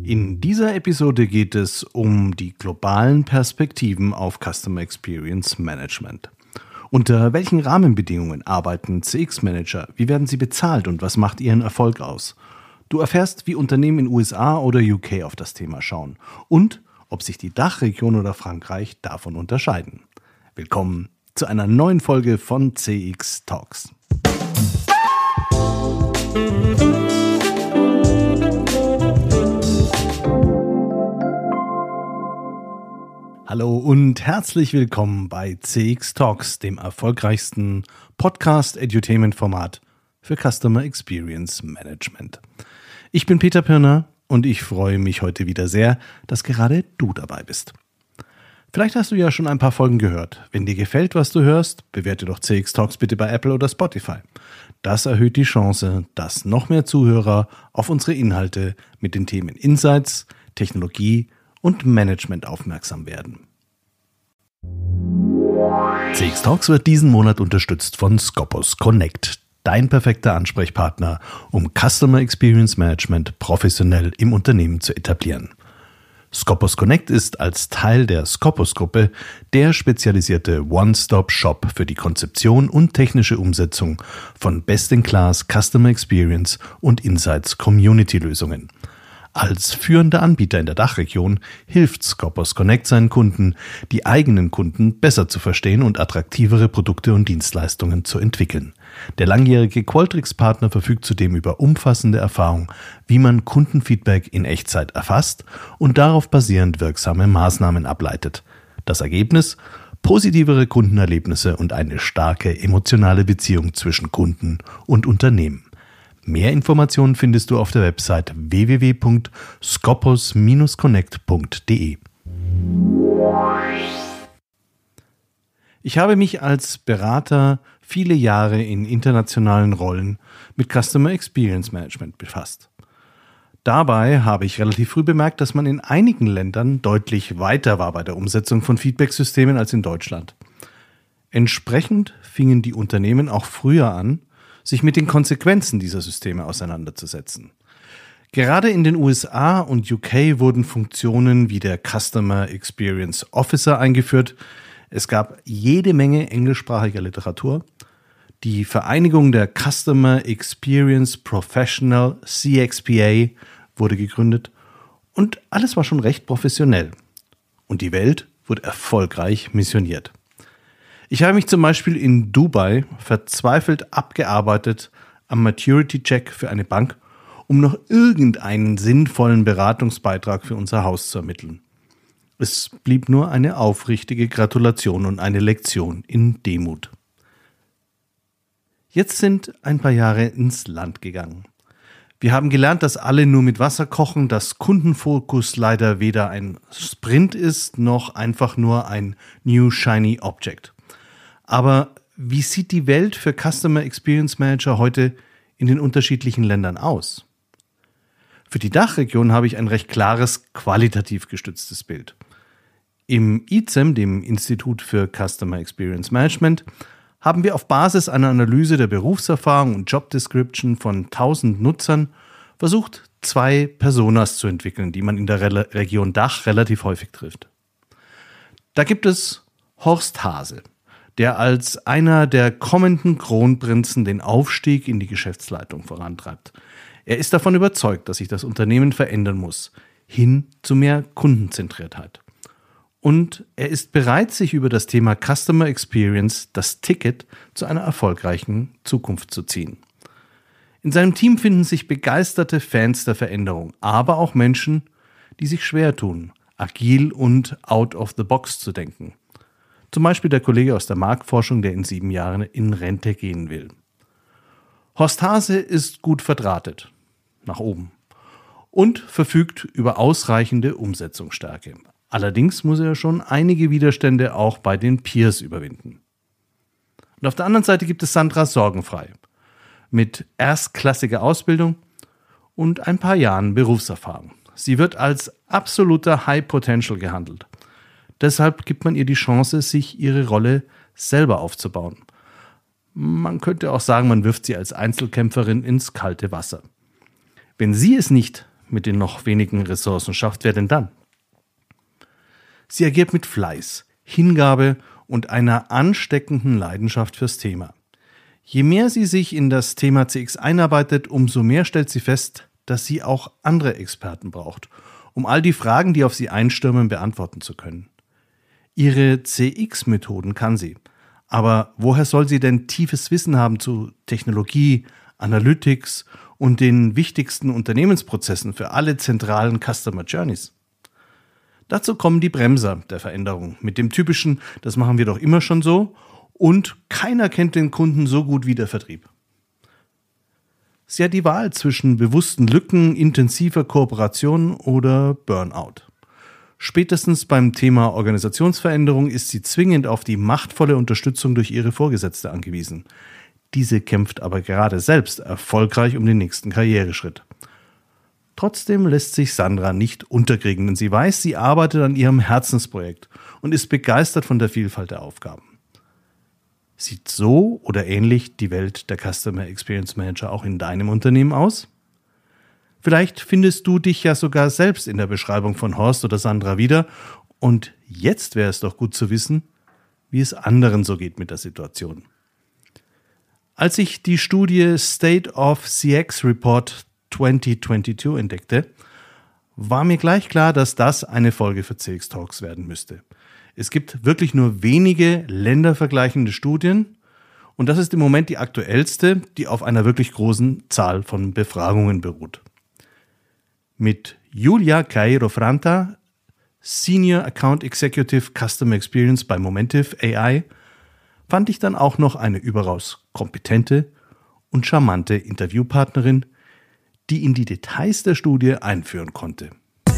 In dieser Episode geht es um die globalen Perspektiven auf Customer Experience Management. Unter welchen Rahmenbedingungen arbeiten CX-Manager? Wie werden sie bezahlt und was macht ihren Erfolg aus? Du erfährst, wie Unternehmen in USA oder UK auf das Thema schauen und ob sich die Dachregion oder Frankreich davon unterscheiden. Willkommen zu einer neuen Folge von CX Talks. Hallo und herzlich willkommen bei CX Talks, dem erfolgreichsten Podcast-Edutainment-Format für Customer Experience Management. Ich bin Peter Pirner und ich freue mich heute wieder sehr, dass gerade du dabei bist. Vielleicht hast du ja schon ein paar Folgen gehört. Wenn dir gefällt, was du hörst, bewerte doch CX Talks bitte bei Apple oder Spotify. Das erhöht die Chance, dass noch mehr Zuhörer auf unsere Inhalte mit den Themen Insights, Technologie und Management aufmerksam werden. CX Talks wird diesen Monat unterstützt von Scopus Connect, dein perfekter Ansprechpartner, um Customer Experience Management professionell im Unternehmen zu etablieren. Scopus Connect ist als Teil der Scopus-Gruppe der spezialisierte One-Stop-Shop für die Konzeption und technische Umsetzung von Best-in-Class Customer Experience und Insights Community-Lösungen. Als führender Anbieter in der Dachregion hilft Scopus Connect seinen Kunden, die eigenen Kunden besser zu verstehen und attraktivere Produkte und Dienstleistungen zu entwickeln. Der langjährige Qualtrics-Partner verfügt zudem über umfassende Erfahrung, wie man Kundenfeedback in Echtzeit erfasst und darauf basierend wirksame Maßnahmen ableitet. Das Ergebnis? Positivere Kundenerlebnisse und eine starke emotionale Beziehung zwischen Kunden und Unternehmen. Mehr Informationen findest du auf der Website www.scopus-connect.de. Ich habe mich als Berater viele Jahre in internationalen Rollen mit Customer Experience Management befasst. Dabei habe ich relativ früh bemerkt, dass man in einigen Ländern deutlich weiter war bei der Umsetzung von Feedbacksystemen als in Deutschland. Entsprechend fingen die Unternehmen auch früher an, sich mit den Konsequenzen dieser Systeme auseinanderzusetzen. Gerade in den USA und UK wurden Funktionen wie der Customer Experience Officer eingeführt. Es gab jede Menge englischsprachiger Literatur. Die Vereinigung der Customer Experience Professional, CXPA, wurde gegründet und alles war schon recht professionell. Und die Welt wurde erfolgreich missioniert. Ich habe mich zum Beispiel in Dubai verzweifelt abgearbeitet am Maturity-Check für eine Bank, um noch irgendeinen sinnvollen Beratungsbeitrag für unser Haus zu ermitteln. Es blieb nur eine aufrichtige Gratulation und eine Lektion in Demut. Jetzt sind ein paar Jahre ins Land gegangen. Wir haben gelernt, dass alle nur mit Wasser kochen, dass Kundenfokus leider weder ein Sprint ist, noch einfach nur ein New Shiny Object. Aber wie sieht die Welt für Customer Experience Manager heute in den unterschiedlichen Ländern aus? Für die Dachregion habe ich ein recht klares, qualitativ gestütztes Bild. Im ICEM, dem Institut für Customer Experience Management, haben wir auf Basis einer Analyse der Berufserfahrung und Job Description von 1000 Nutzern versucht, 2 Personas zu entwickeln, die man in der Region Dach relativ häufig trifft. Da gibt es Horst Hase, der als einer der kommenden Kronprinzen den Aufstieg in die Geschäftsleitung vorantreibt. Er ist davon überzeugt, dass sich das Unternehmen verändern muss, hin zu mehr Kundenzentriertheit. Und er ist bereit, sich über das Thema Customer Experience, das Ticket, zu einer erfolgreichen Zukunft zu ziehen. In seinem Team finden sich begeisterte Fans der Veränderung, aber auch Menschen, die sich schwer tun, agil und out of the box zu denken. Zum Beispiel der Kollege aus der Marktforschung, der in 7 Jahren in Rente gehen will. Horst Hase ist gut verdrahtet, nach oben, und verfügt über ausreichende Umsetzungsstärke. Allerdings muss er schon einige Widerstände auch bei den Peers überwinden. Und auf der anderen Seite gibt es Sandra Sorgenfrei, mit erstklassiger Ausbildung und ein paar Jahren Berufserfahrung. Sie wird als absoluter High Potential gehandelt. Deshalb gibt man ihr die Chance, sich ihre Rolle selber aufzubauen. Man könnte auch sagen, man wirft sie als Einzelkämpferin ins kalte Wasser. Wenn sie es nicht mit den noch wenigen Ressourcen schafft, wer denn dann? Sie agiert mit Fleiß, Hingabe und einer ansteckenden Leidenschaft fürs Thema. Je mehr sie sich in das Thema CX einarbeitet, umso mehr stellt sie fest, dass sie auch andere Experten braucht, um all die Fragen, die auf sie einstürmen, beantworten zu können. Ihre CX-Methoden kann sie. Aber woher soll sie denn tiefes Wissen haben zu Technologie, Analytics und den wichtigsten Unternehmensprozessen für alle zentralen Customer Journeys? Dazu kommen die Bremser der Veränderung mit dem typischen, das machen wir doch immer schon so, und keiner kennt den Kunden so gut wie der Vertrieb. Sie hat die Wahl zwischen bewussten Lücken, intensiver Kooperation oder Burnout. Spätestens beim Thema Organisationsveränderung ist sie zwingend auf die machtvolle Unterstützung durch ihre Vorgesetzte angewiesen. Diese kämpft aber gerade selbst erfolgreich um den nächsten Karriereschritt. Trotzdem lässt sich Sandra nicht unterkriegen, denn sie weiß, sie arbeitet an ihrem Herzensprojekt und ist begeistert von der Vielfalt der Aufgaben. Sieht so oder ähnlich die Welt der Customer Experience Manager auch in deinem Unternehmen aus? Vielleicht findest du dich ja sogar selbst in der Beschreibung von Horst oder Sandra wieder. Und jetzt wäre es doch gut zu wissen, wie es anderen so geht mit der Situation. Als ich die Studie State of CX Report 2022 entdeckte, war mir gleich klar, dass das eine Folge für CX Talks werden müsste. Es gibt wirklich nur wenige ländervergleichende Studien und das ist im Moment die aktuellste, die auf einer wirklich großen Zahl von Befragungen beruht. Mit Julia Cairo-Franta, Senior Account Executive Customer Experience bei Momentive AI, fand ich dann auch noch eine überaus kompetente und charmante Interviewpartnerin, die in die Details der Studie einführen konnte.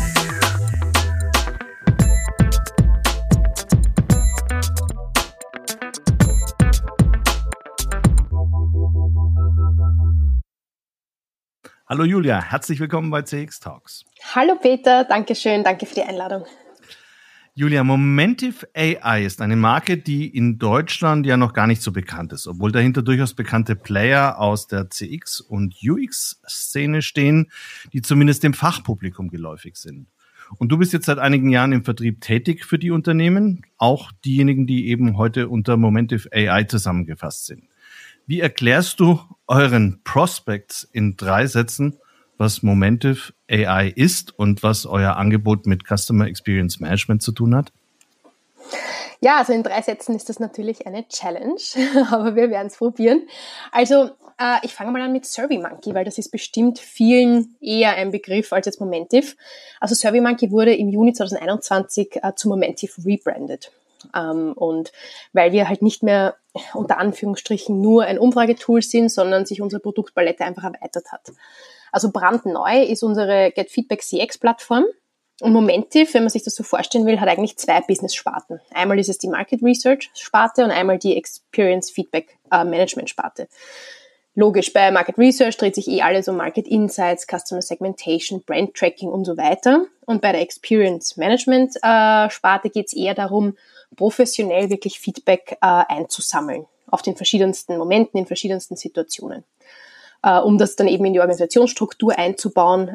Hallo Julia, herzlich willkommen bei CX Talks. Hallo Peter, danke schön, danke für die Einladung. Julia, Momentive AI ist eine Marke, die in Deutschland ja noch gar nicht so bekannt ist, obwohl dahinter durchaus bekannte Player aus der CX- und UX-Szene stehen, die zumindest dem Fachpublikum geläufig sind. Und du bist jetzt seit einigen Jahren im Vertrieb tätig für die Unternehmen, auch diejenigen, die eben heute unter Momentive AI zusammengefasst sind. Wie erklärst du euren Prospects in 3 Sätzen, was Momentive AI ist und was euer Angebot mit Customer Experience Management zu tun hat? Ja, also in 3 Sätzen ist das natürlich eine Challenge, aber wir werden es probieren. Also ich fange mal an mit SurveyMonkey, weil das ist bestimmt vielen eher ein Begriff als jetzt Momentive. Also SurveyMonkey wurde im Juni 2021 zu Momentive rebranded. Und weil wir halt nicht mehr unter Anführungsstrichen nur ein Umfragetool sind, sondern sich unsere Produktpalette einfach erweitert hat. Also brandneu ist unsere Get Feedback CX-Plattform. Und Momentive, wenn man sich das so vorstellen will, hat eigentlich 2 Business-Sparten. Einmal ist es die Market Research-Sparte und einmal die Experience Feedback Management-Sparte. Logisch, bei Market Research dreht sich alles um Market Insights, Customer Segmentation, Brand Tracking und so weiter. Und bei der Experience Management Sparte geht es eher darum, professionell wirklich Feedback einzusammeln auf den verschiedensten Momenten, in verschiedensten Situationen. Um das dann eben in die Organisationsstruktur einzubauen,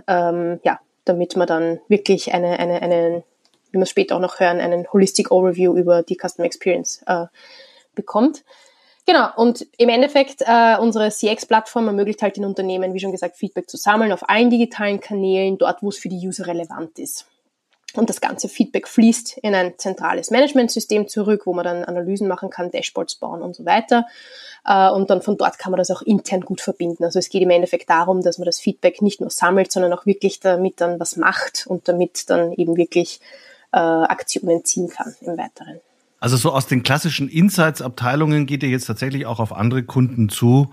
damit man dann wirklich einen, wie wir es später auch noch hören, einen Holistic Overview über die Customer Experience bekommt. Genau, und im Endeffekt, unsere CX-Plattform ermöglicht halt den Unternehmen, wie schon gesagt, Feedback zu sammeln auf allen digitalen Kanälen, dort, wo es für die User relevant ist. Und das ganze Feedback fließt in ein zentrales Managementsystem zurück, wo man dann Analysen machen kann, Dashboards bauen und so weiter. Und dann von dort kann man das auch intern gut verbinden. Also es geht im Endeffekt darum, dass man das Feedback nicht nur sammelt, sondern auch wirklich damit dann was macht und damit dann eben wirklich Aktionen ziehen kann im Weiteren. Also so aus den klassischen Insights-Abteilungen geht ihr jetzt tatsächlich auch auf andere Kunden zu,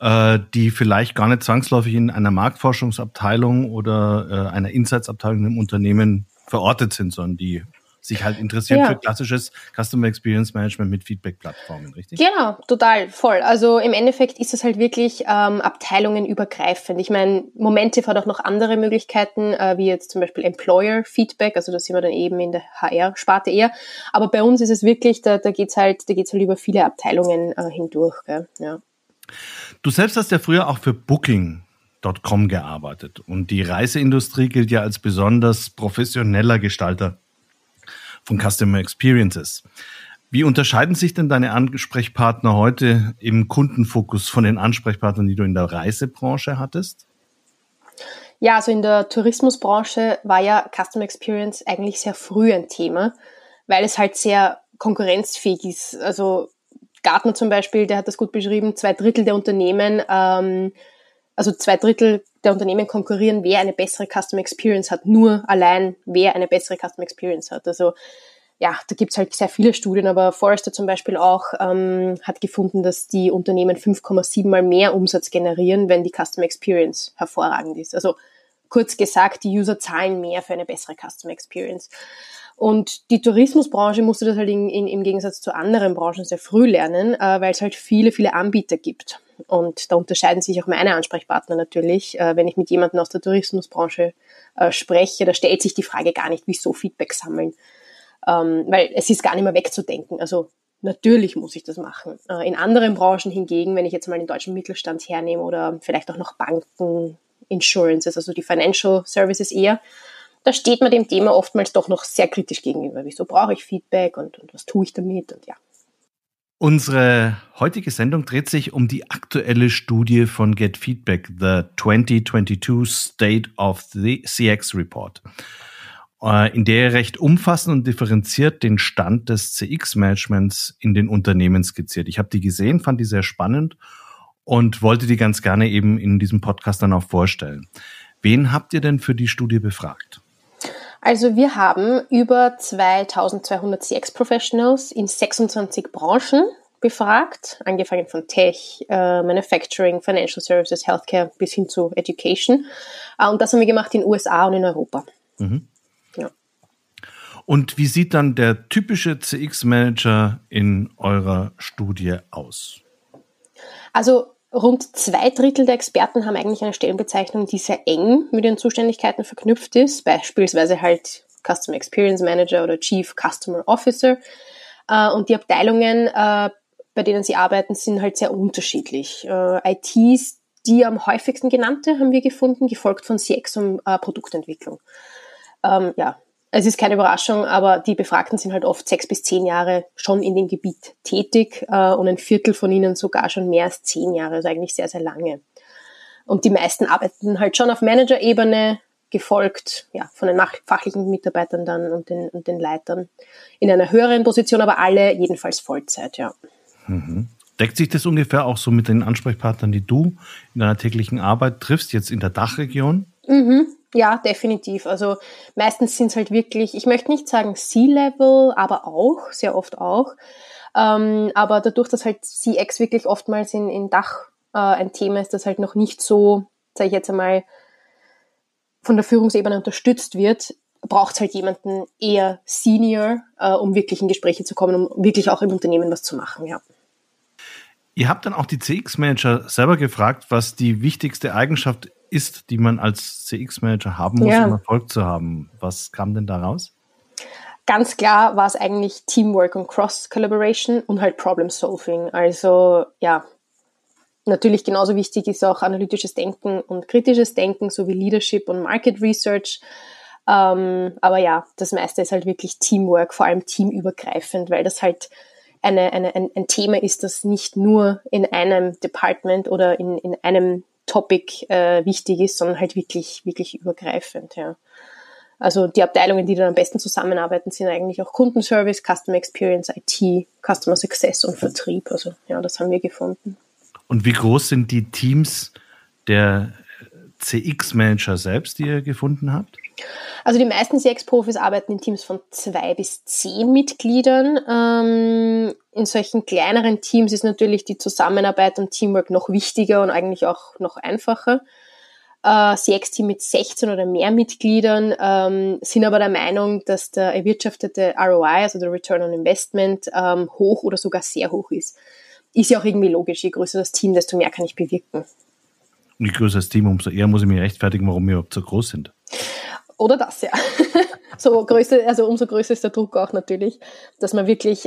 die vielleicht gar nicht zwangsläufig in einer Marktforschungsabteilung oder einer Insights-Abteilung im Unternehmen verortet sind, sondern die sich halt interessieren für klassisches Customer Experience Management mit Feedback-Plattformen, richtig? Genau, total, voll. Also im Endeffekt ist es halt wirklich abteilungenübergreifend. Ich meine, Momentive hat auch noch andere Möglichkeiten, wie jetzt zum Beispiel Employer-Feedback, also da sind wir dann eben in der HR-Sparte eher. Aber bei uns ist es wirklich, da geht's halt über viele Abteilungen hindurch. Gell? Ja. Du selbst hast ja früher auch für Booking Booking.com gearbeitet. Und die Reiseindustrie gilt ja als besonders professioneller Gestalter von Customer Experiences. Wie unterscheiden sich denn deine Ansprechpartner heute im Kundenfokus von den Ansprechpartnern, die du in der Reisebranche hattest? Ja, also in der Tourismusbranche war ja Customer Experience eigentlich sehr früh ein Thema, weil es halt sehr konkurrenzfähig ist. Also Gartner zum Beispiel, der hat das gut beschrieben, 2/3 der Unternehmen, also 2/3 der Unternehmen konkurrieren, wer eine bessere Customer Experience hat, nur allein, wer eine bessere Customer Experience hat. Also ja, da gibt's halt sehr viele Studien, aber Forrester zum Beispiel auch hat gefunden, dass die Unternehmen 5,7 Mal mehr Umsatz generieren, wenn die Customer Experience hervorragend ist. Also kurz gesagt, die User zahlen mehr für eine bessere Customer Experience. Und die Tourismusbranche musste das halt im Gegensatz zu anderen Branchen sehr früh lernen, weil es halt viele, viele Anbieter gibt. Und da unterscheiden sich auch meine Ansprechpartner natürlich. Wenn ich mit jemandem aus der Tourismusbranche spreche, da stellt sich die Frage gar nicht, wieso Feedback sammeln. Weil es ist gar nicht mehr wegzudenken. Also natürlich muss ich das machen. In anderen Branchen hingegen, wenn ich jetzt mal den deutschen Mittelstand hernehme oder vielleicht auch noch Banken, Insurances, also die Financial Services eher, da steht man dem Thema oftmals doch noch sehr kritisch gegenüber. Wieso brauche ich Feedback und was tue ich damit? Und ja. Unsere heutige Sendung dreht sich um die aktuelle Studie von Get Feedback, the 2022 State of the CX Report, in der er recht umfassend und differenziert den Stand des CX-Managements in den Unternehmen skizziert. Ich habe die gesehen, fand die sehr spannend und wollte die ganz gerne eben in diesem Podcast dann auch vorstellen. Wen habt ihr denn für die Studie befragt? Also wir haben über 2200 CX-Professionals in 26 Branchen befragt, angefangen von Tech, Manufacturing, Financial Services, Healthcare bis hin zu Education. Und das haben wir gemacht in den USA und in Europa. Mhm. Ja. Und wie sieht dann der typische CX-Manager in eurer Studie aus? Also rund 2/3 der Experten haben eigentlich eine Stellenbezeichnung, die sehr eng mit ihren Zuständigkeiten verknüpft ist, beispielsweise halt Customer Experience Manager oder Chief Customer Officer. Und die Abteilungen, bei denen sie arbeiten, sind halt sehr unterschiedlich. ITs, die am häufigsten genannte, haben wir gefunden, gefolgt von CX und Produktentwicklung. Ja, es ist keine Überraschung, aber die Befragten sind halt oft 6 bis 10 Jahre schon in dem Gebiet tätig und ein Viertel von ihnen sogar schon mehr als 10 Jahre, also eigentlich sehr, sehr lange. Und die meisten arbeiten halt schon auf Manager-Ebene, gefolgt ja, von den fachlichen Mitarbeitern dann und den Leitern in einer höheren Position, aber alle jedenfalls Vollzeit, ja. Mhm. Deckt sich das ungefähr auch so mit den Ansprechpartnern, die du in deiner täglichen Arbeit triffst, jetzt in der Dachregion? Mhm. Ja, definitiv. Also meistens sind es halt wirklich, ich möchte nicht sagen C-Level, aber auch, sehr oft auch. Aber dadurch, dass halt CX wirklich oftmals in Dach ein Thema ist, das halt noch nicht so, sage ich jetzt einmal, von der Führungsebene unterstützt wird, braucht es halt jemanden eher Senior, um wirklich in Gespräche zu kommen, um wirklich auch im Unternehmen was zu machen, ja. Ihr habt dann auch die CX-Manager selber gefragt, was die wichtigste Eigenschaft ist, die man als CX-Manager haben muss, um Erfolg zu haben. Was kam denn da raus? Ganz klar war es eigentlich Teamwork und Cross-Collaboration und halt Problem-Solving. Also ja, natürlich genauso wichtig ist auch analytisches Denken und kritisches Denken sowie Leadership und Market Research. Aber ja, das meiste ist halt wirklich Teamwork, vor allem teamübergreifend, weil das halt ein Thema ist, das nicht nur in einem Department oder in einem Topic wichtig ist, sondern halt wirklich, wirklich übergreifend, ja. Also die Abteilungen, die dann am besten zusammenarbeiten, sind eigentlich auch Kundenservice, Customer Experience, IT, Customer Success und Vertrieb. Also ja, das haben wir gefunden. Und wie groß sind die Teams der CX-Manager selbst, die ihr gefunden habt? Also die meisten CX-Profis arbeiten in Teams von 2 bis 10 Mitgliedern. In solchen kleineren Teams ist natürlich die Zusammenarbeit und Teamwork noch wichtiger und eigentlich auch noch einfacher. CX-Team mit 16 oder mehr Mitgliedern sind aber der Meinung, dass der erwirtschaftete ROI, also der Return on Investment, hoch oder sogar sehr hoch ist. Ist ja auch irgendwie logisch, je größer das Team, desto mehr kann ich bewirken. Und je größer das Team, umso eher muss ich mich rechtfertigen, warum wir überhaupt so groß sind. Oder das, ja. Umso größer ist der Druck auch natürlich, dass man wirklich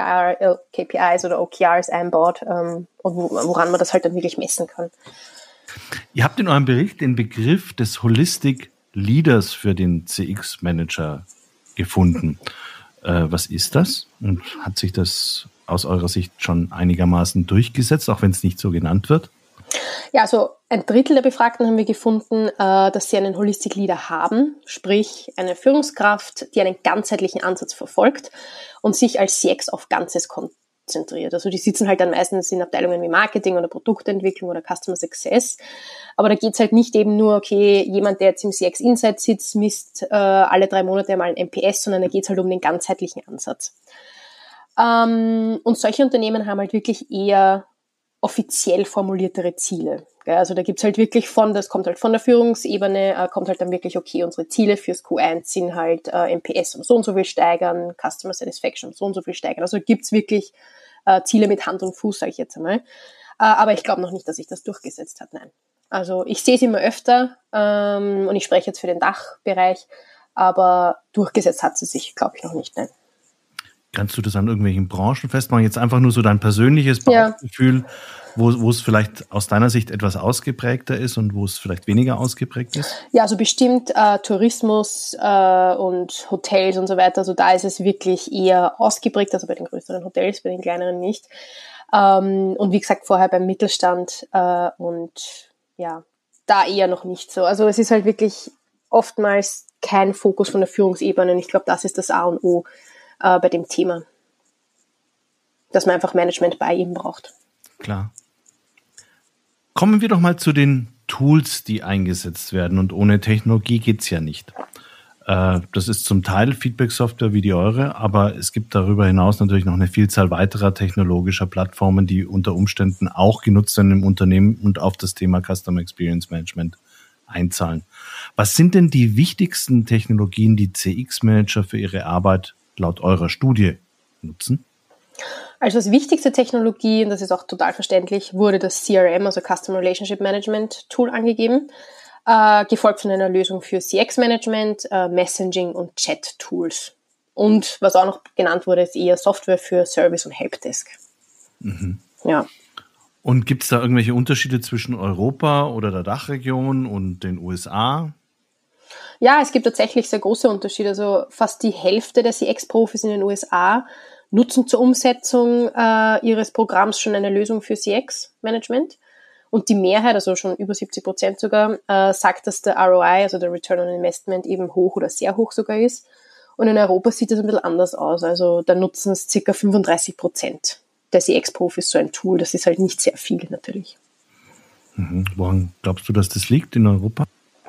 KPIs oder OKRs einbaut, und woran man das halt dann wirklich messen kann. Ihr habt in eurem Bericht den Begriff des Holistic Leaders für den CX-Manager gefunden. Was ist das? Und hat sich das aus eurer Sicht schon einigermaßen durchgesetzt, auch wenn es nicht so genannt wird? Ja, also ein Drittel der Befragten haben wir gefunden, dass sie einen Holistic Leader haben, sprich eine Führungskraft, die einen ganzheitlichen Ansatz verfolgt und sich als CX auf Ganzes konzentriert. Also die sitzen halt dann meistens in Abteilungen wie Marketing oder Produktentwicklung oder Customer Success. Aber da geht's halt nicht eben nur, okay, jemand, der jetzt im CX Insight sitzt, misst alle 3 Monate mal ein NPS, sondern da geht's halt um den ganzheitlichen Ansatz. Und solche Unternehmen haben halt wirklich eher offiziell formuliertere Ziele. Also da gibt's halt wirklich das kommt halt von der Führungsebene, kommt halt dann wirklich, okay, unsere Ziele fürs Q1 sind halt NPS um so und so viel steigern, Customer Satisfaction um so und so viel steigern. Also gibt's wirklich Ziele mit Hand und Fuß, sage ich jetzt einmal. Aber ich glaube noch nicht, dass sich das durchgesetzt hat, nein. Also ich sehe es immer öfter und ich spreche jetzt für den Dachbereich, aber durchgesetzt hat sie sich, glaube ich, noch nicht, nein. Kannst du das an irgendwelchen Branchen festmachen? Jetzt einfach nur so dein persönliches Bauchgefühl, wo es vielleicht aus deiner Sicht etwas ausgeprägter ist und wo es vielleicht weniger ausgeprägt ist? Ja, also bestimmt Tourismus und Hotels und so weiter. Also da ist es wirklich eher ausgeprägt, also bei den größeren Hotels, bei den kleineren nicht. Und wie gesagt, vorher beim Mittelstand und ja, da eher noch nicht so. Also es ist halt wirklich oftmals kein Fokus von der Führungsebene und ich glaube, das ist das A und O bei dem Thema, dass man einfach Management bei ihm braucht. Klar. Kommen wir doch mal zu den Tools, die eingesetzt werden. Und ohne Technologie geht's ja nicht. Das ist zum Teil Feedback-Software wie die eure, aber es gibt darüber hinaus natürlich noch eine Vielzahl weiterer technologischer Plattformen, die unter Umständen auch genutzt werden im Unternehmen und auf das Thema Customer Experience Management einzahlen. Was sind denn die wichtigsten Technologien, die CX-Manager für ihre Arbeit laut eurer Studie nutzen? Also als wichtigste Technologie, und das ist auch total verständlich, wurde das CRM, also Customer Relationship Management Tool angegeben, gefolgt von einer Lösung für CX-Management, Messaging und Chat-Tools. Und was auch noch genannt wurde, ist eher Software für Service und Helpdesk. Mhm. Ja. Und gibt es da irgendwelche Unterschiede zwischen Europa oder der Dachregion und den USA? Ja, es gibt tatsächlich sehr große Unterschiede. Also fast die Hälfte der CX-Profis in den USA nutzen zur Umsetzung ihres Programms schon eine Lösung für CX-Management. Und die Mehrheit, also schon über 70% sogar, sagt, dass der ROI, also der Return on Investment, eben hoch oder sehr hoch sogar ist. Und in Europa sieht das ein bisschen anders aus. Also da nutzen es ca. 35% der CX-Profis so ein Tool. Das ist halt nicht sehr viel natürlich. Mhm. Woran glaubst du, dass das liegt in Europa?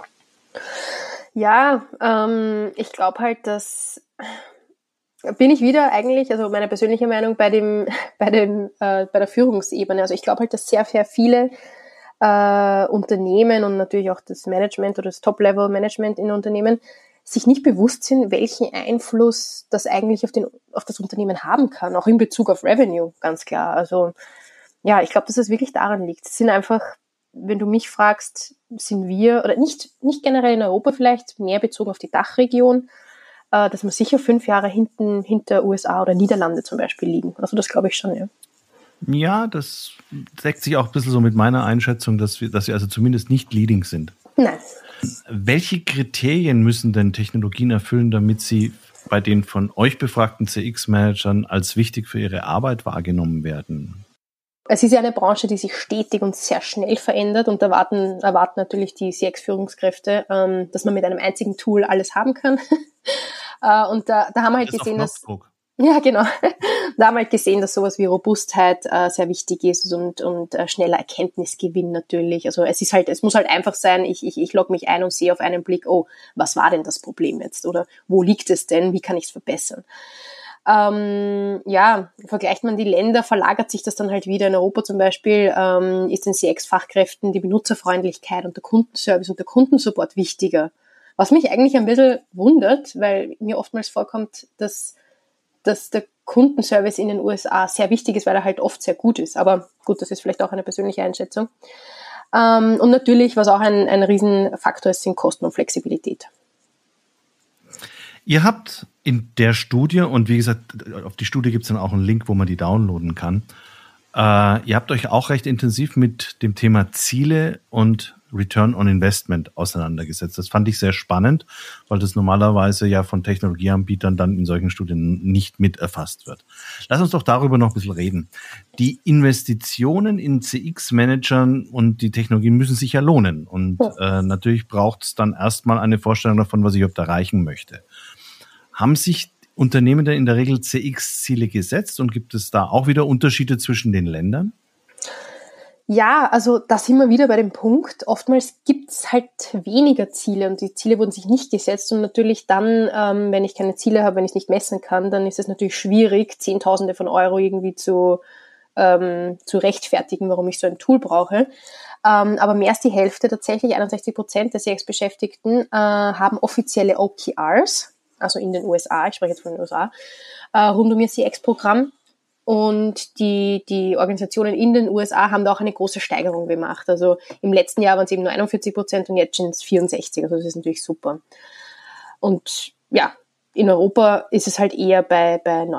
Ja, ich glaube halt, dass bin ich wieder eigentlich, also meine persönliche Meinung bei der Führungsebene. Also ich glaube halt, dass sehr, sehr viele Unternehmen und natürlich auch das Management oder das Top-Level-Management in Unternehmen sich nicht bewusst sind, welchen Einfluss das eigentlich auf das Unternehmen haben kann, auch in Bezug auf Revenue, ganz klar. Also ja, ich glaube, dass es wirklich daran liegt. Es sind einfach, wenn du mich fragst, sind wir, oder nicht generell in Europa vielleicht, mehr bezogen auf die Dachregion, dass wir sicher 5 Jahre hinter USA oder Niederlande zum Beispiel liegen. Also das glaube ich schon, ja. Ja, das deckt sich auch ein bisschen so mit meiner Einschätzung, dass wir also zumindest nicht leading sind. Nein. Welche Kriterien müssen denn Technologien erfüllen, damit sie bei den von euch befragten CX-Managern als wichtig für ihre Arbeit wahrgenommen werden? Es ist ja eine Branche, die sich stetig und sehr schnell verändert und erwarten natürlich die CX-Führungskräfte, dass man mit einem einzigen Tool alles haben kann. Und da haben wir halt gesehen, dass ja, genau. Da haben wir halt gesehen, dass sowas wie Robustheit sehr wichtig ist und schneller Erkenntnisgewinn natürlich. Also es muss halt einfach sein, ich logge mich ein und sehe auf einen Blick, oh, was war denn das Problem jetzt? Oder wo liegt es denn? Wie kann ich es verbessern? Vergleicht man die Länder, verlagert sich das dann halt wieder. In Europa zum Beispiel ist den CX-Fachkräften die Benutzerfreundlichkeit und der Kundenservice und der Kundensupport wichtiger. Was mich eigentlich ein bisschen wundert, weil mir oftmals vorkommt, dass der Kundenservice in den USA sehr wichtig ist, weil er halt oft sehr gut ist. Aber gut, das ist vielleicht auch eine persönliche Einschätzung. Und natürlich, was auch ein Riesenfaktor ist, sind Kosten und Flexibilität. Ihr habt in der Studie, und wie gesagt, auf die Studie gibt es dann auch einen Link, wo man die downloaden kann, Ihr habt euch auch recht intensiv mit dem Thema Ziele und Return on Investment auseinandergesetzt. Das fand ich sehr spannend, weil das normalerweise ja von Technologieanbietern dann in solchen Studien nicht mit erfasst wird. Lass uns doch darüber noch ein bisschen reden. Die Investitionen in CX-Managern und die Technologien müssen sich ja lohnen. Und natürlich braucht es dann erstmal eine Vorstellung davon, was ich überhaupt erreichen möchte. Haben sich Unternehmen denn in der Regel CX-Ziele gesetzt und gibt es da auch wieder Unterschiede zwischen den Ländern? Ja, also da sind wir wieder bei dem Punkt. Oftmals gibt's halt weniger Ziele und die Ziele wurden sich nicht gesetzt und natürlich dann, wenn ich keine Ziele habe, wenn ich es nicht messen kann, dann ist es natürlich schwierig, Zehntausende von Euro irgendwie zu rechtfertigen, warum ich so ein Tool brauche. Aber mehr als die Hälfte, tatsächlich 61% der CX-Beschäftigten haben offizielle OKRs, also in den USA, ich spreche jetzt von den USA, rund um ihr CX-Programm. Und die Organisationen in den USA haben da auch eine große Steigerung gemacht. Also im letzten Jahr waren es eben nur 41% und jetzt sind es 64%. Also das ist natürlich super. Und ja, in Europa ist es halt eher bei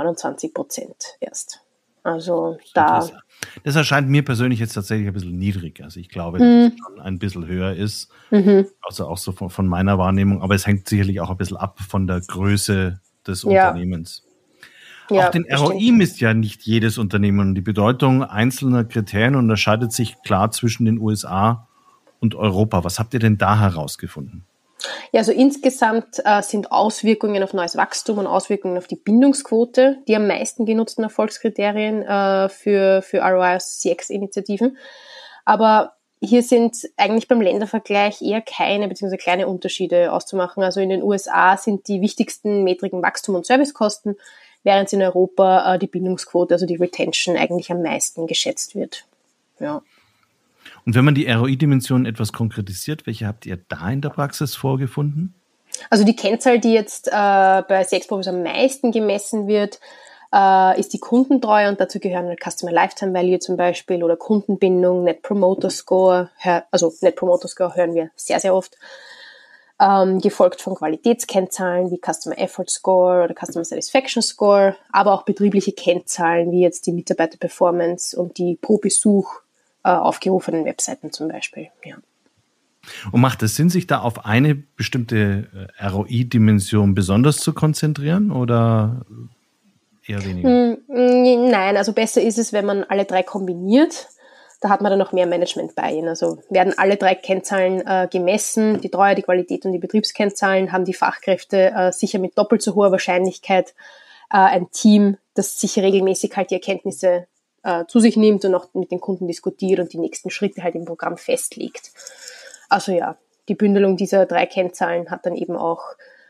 29% erst. Also da. Das erscheint mir persönlich jetzt tatsächlich ein bisschen niedrig. Also ich glaube, dass es schon ein bisschen höher ist. Also auch so von meiner Wahrnehmung. Aber es hängt sicherlich auch ein bisschen ab von der Größe des Unternehmens. Ja, auch den ROI misst ja nicht jedes Unternehmen. Und die Bedeutung einzelner Kriterien unterscheidet sich klar zwischen den USA und Europa. Was habt ihr denn da herausgefunden? Ja, also insgesamt sind Auswirkungen auf neues Wachstum und Auswirkungen auf die Bindungsquote die am meisten genutzten Erfolgskriterien für ROI aus CX-Initiativen. Aber hier sind eigentlich beim Ländervergleich eher keine bzw. kleine Unterschiede auszumachen. Also in den USA sind die wichtigsten Metriken Wachstum und Servicekosten, während in Europa die Bindungsquote, also die Retention, eigentlich am meisten geschätzt wird. Ja. Und wenn man die ROI-Dimension etwas konkretisiert, welche habt ihr da in der Praxis vorgefunden? Also die Kennzahl, die jetzt bei CX-Profis am meisten gemessen wird, ist die Kundentreue und dazu gehören halt Customer Lifetime Value zum Beispiel oder Kundenbindung, Net Promoter Score. Also Net Promoter Score hören wir sehr, sehr oft. Gefolgt von Qualitätskennzahlen wie Customer Effort Score oder Customer Satisfaction Score, aber auch betriebliche Kennzahlen wie jetzt die Mitarbeiter-Performance und die pro Besuch aufgerufenen Webseiten zum Beispiel. Ja. Und macht es Sinn, sich da auf eine bestimmte ROI-Dimension besonders zu konzentrieren oder eher weniger? Nein, also besser ist es, wenn man alle drei kombiniert. Da hat man dann noch mehr Management bei ihnen. Also werden alle drei Kennzahlen gemessen, die Treue, die Qualität und die Betriebskennzahlen, haben die Fachkräfte sicher mit doppelt so hoher Wahrscheinlichkeit ein Team, das sich regelmäßig halt die Erkenntnisse zu sich nimmt und auch mit den Kunden diskutiert und die nächsten Schritte halt im Programm festlegt. Also ja, die Bündelung dieser drei Kennzahlen hat dann eben auch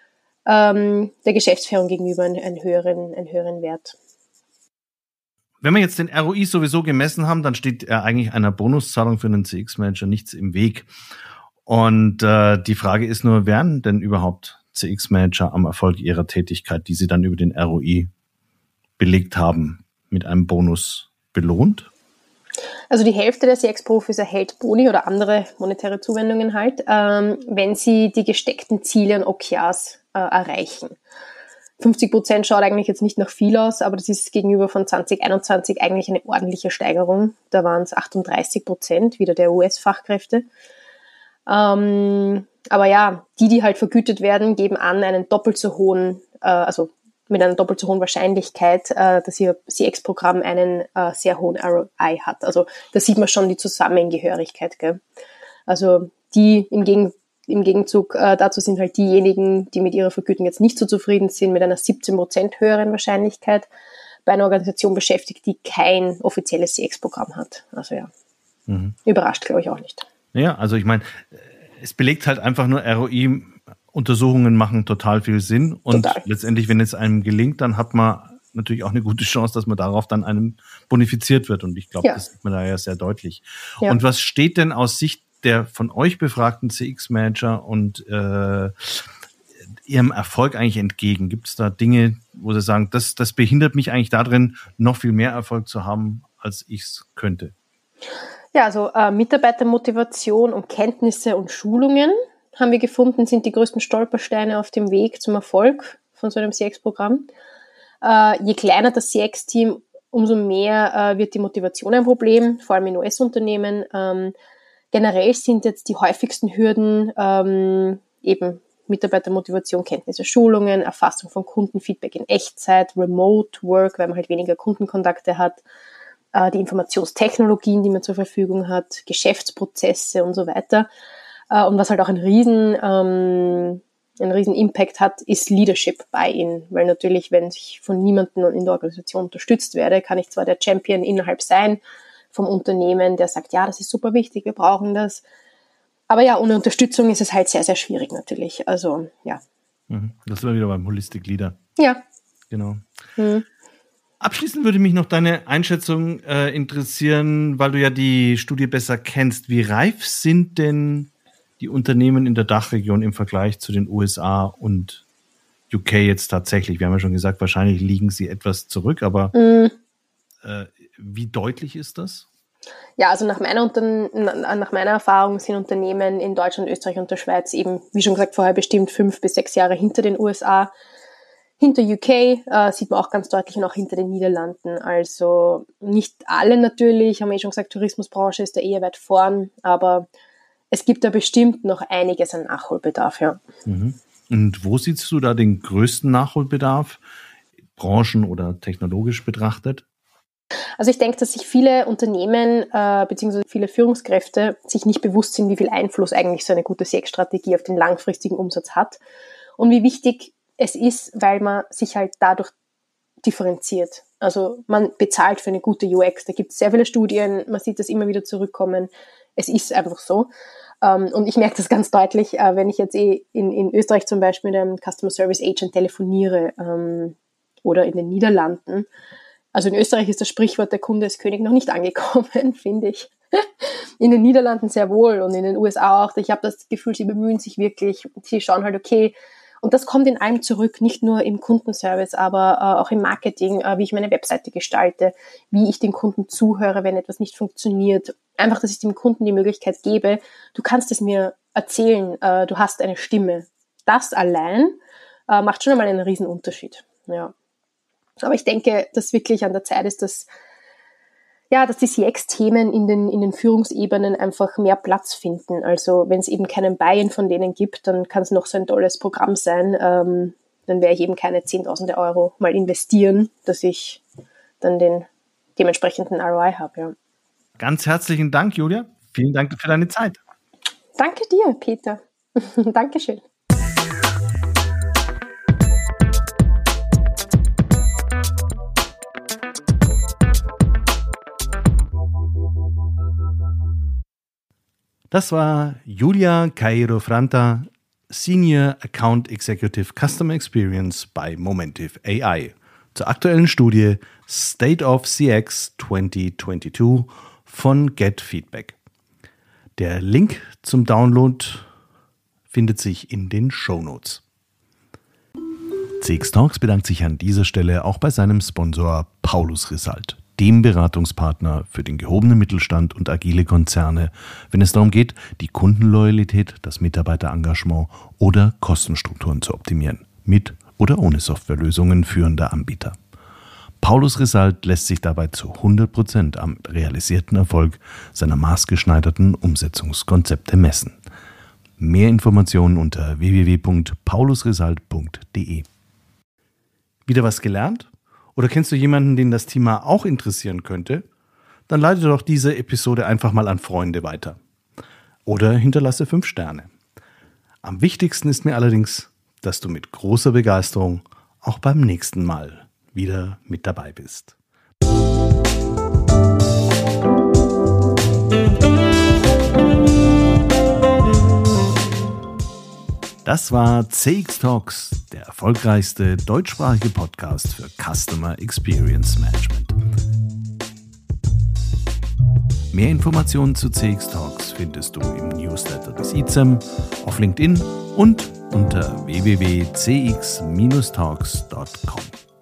der Geschäftsführung gegenüber einen höheren Wert. Wenn wir jetzt den ROI sowieso gemessen haben, dann steht eigentlich einer Bonuszahlung für einen CX-Manager nichts im Weg. Und die Frage ist nur, werden denn überhaupt CX-Manager am Erfolg ihrer Tätigkeit, die sie dann über den ROI belegt haben, mit einem Bonus belohnt? Also die Hälfte der CX-Profis erhält Boni oder andere monetäre Zuwendungen halt, wenn sie die gesteckten Ziele und OKRs erreichen. 50% schaut eigentlich jetzt nicht nach viel aus, aber das ist gegenüber von 2021 eigentlich eine ordentliche Steigerung. Da waren es 38%, wieder der US-Fachkräfte. Aber ja, die halt vergütet werden, geben an, einen doppelt so hohen, also mit einer doppelt so hohen Wahrscheinlichkeit, dass ihr CX-Programm einen sehr hohen ROI hat. Also da sieht man schon die Zusammengehörigkeit. Gell? Also die im Gegenzug dazu sind halt diejenigen, die mit ihrer Vergütung jetzt nicht so zufrieden sind, mit einer 17% höheren Wahrscheinlichkeit bei einer Organisation beschäftigt, die kein offizielles CX-Programm hat. Also ja, Überrascht glaube ich auch nicht. Ja, also ich meine, es belegt halt einfach nur ROI, Untersuchungen machen total viel Sinn und letztendlich, wenn es einem gelingt, dann hat man natürlich auch eine gute Chance, dass man darauf dann einem bonifiziert wird und ich glaube, das sieht man da ja sehr deutlich. Ja. Und was steht denn aus Sicht der von euch befragten CX-Manager und ihrem Erfolg eigentlich entgegen? Gibt es da Dinge, wo Sie sagen, das behindert mich eigentlich darin, noch viel mehr Erfolg zu haben, als ich es könnte? Ja, also Mitarbeitermotivation und Kenntnisse und Schulungen haben wir gefunden, sind die größten Stolpersteine auf dem Weg zum Erfolg von so einem CX-Programm. Je kleiner das CX-Team, umso mehr wird die Motivation ein Problem, vor allem in US-Unternehmen. Generell sind jetzt die häufigsten Hürden eben Mitarbeitermotivation, Kenntnisse, Schulungen, Erfassung von Kundenfeedback in Echtzeit, Remote Work, weil man halt weniger Kundenkontakte hat, die Informationstechnologien, die man zur Verfügung hat, Geschäftsprozesse und so weiter. Und was halt auch einen riesen Impact hat, ist Leadership Buy-in, weil natürlich, wenn ich von niemandem in der Organisation unterstützt werde, kann ich zwar der Champion innerhalb sein vom Unternehmen, der sagt, ja, das ist super wichtig, wir brauchen das. Aber ja, ohne Unterstützung ist es halt sehr, sehr schwierig natürlich. Also, ja. Das sind wir wieder beim Holistic Leader. Ja. Genau. Abschließend würde mich noch deine Einschätzung interessieren, weil du ja die Studie besser kennst. Wie reif sind denn die Unternehmen in der Dachregion im Vergleich zu den USA und UK jetzt tatsächlich? Wir haben ja schon gesagt, wahrscheinlich liegen sie etwas zurück, aber wie deutlich ist das? Ja, also nach meiner Erfahrung sind Unternehmen in Deutschland, Österreich und der Schweiz eben, wie schon gesagt, vorher bestimmt 5 bis 6 Jahre hinter den USA. Hinter UK sieht man auch ganz deutlich und auch hinter den Niederlanden. Also nicht alle natürlich, haben wir schon gesagt, Tourismusbranche ist da eher weit vorn, aber es gibt da bestimmt noch einiges an Nachholbedarf, ja. Und wo siehst du da den größten Nachholbedarf, branchen- oder technologisch betrachtet? Also ich denke, dass sich viele Unternehmen bzw. viele Führungskräfte sich nicht bewusst sind, wie viel Einfluss eigentlich so eine gute CX-Strategie auf den langfristigen Umsatz hat und wie wichtig es ist, weil man sich halt dadurch differenziert. Also man bezahlt für eine gute UX. Da gibt es sehr viele Studien, man sieht das immer wieder zurückkommen. Es ist einfach so. Und ich merke das ganz deutlich, wenn ich jetzt in Österreich zum Beispiel mit einem Customer Service Agent telefoniere oder in den Niederlanden. Also in Österreich ist das Sprichwort, der Kunde ist König, noch nicht angekommen, finde ich. In den Niederlanden sehr wohl und in den USA auch. Ich habe das Gefühl, sie bemühen sich wirklich. Sie schauen halt, okay, und das kommt in allem zurück, nicht nur im Kundenservice, aber auch im Marketing, wie ich meine Webseite gestalte, wie ich den Kunden zuhöre, wenn etwas nicht funktioniert. Einfach, dass ich dem Kunden die Möglichkeit gebe, du kannst es mir erzählen, du hast eine Stimme. Das allein macht schon einmal einen riesen Unterschied. Ja. Aber ich denke, dass wirklich an der Zeit ist, dass die CX-Themen in den Führungsebenen einfach mehr Platz finden. Also wenn es eben keinen Buy-in von denen gibt, dann kann es noch so ein tolles Programm sein. Dann werde ich eben keine 10.000 Euro mal investieren, dass ich dann den dementsprechenden ROI habe. Ja. Ganz herzlichen Dank, Julia. Vielen Dank für deine Zeit. Danke dir, Peter. Dankeschön. Das war Julia Cairo-Franta, Senior Account Executive Customer Experience bei Momentive AI, zur aktuellen Studie State of CX 2022 von GetFeedback. Der Link zum Download findet sich in den Shownotes. CX Talks bedankt sich an dieser Stelle auch bei seinem Sponsor Paulus Risalt, dem Beratungspartner für den gehobenen Mittelstand und agile Konzerne, wenn es darum geht, die Kundenloyalität, das Mitarbeiterengagement oder Kostenstrukturen zu optimieren, mit oder ohne Softwarelösungen führender Anbieter. Paulus Risalt lässt sich dabei zu 100% am realisierten Erfolg seiner maßgeschneiderten Umsetzungskonzepte messen. Mehr Informationen unter www.paulusrisalt.de. Wieder was gelernt? Oder kennst du jemanden, den das Thema auch interessieren könnte? Dann leite doch diese Episode einfach mal an Freunde weiter. Oder hinterlasse 5 Sterne. Am wichtigsten ist mir allerdings, dass du mit großer Begeisterung auch beim nächsten Mal wieder mit dabei bist. Das war CX Talks, der erfolgreichste deutschsprachige Podcast für Customer Experience Management. Mehr Informationen zu CX Talks findest du im Newsletter des ICEM, auf LinkedIn und unter www.cx-talks.com.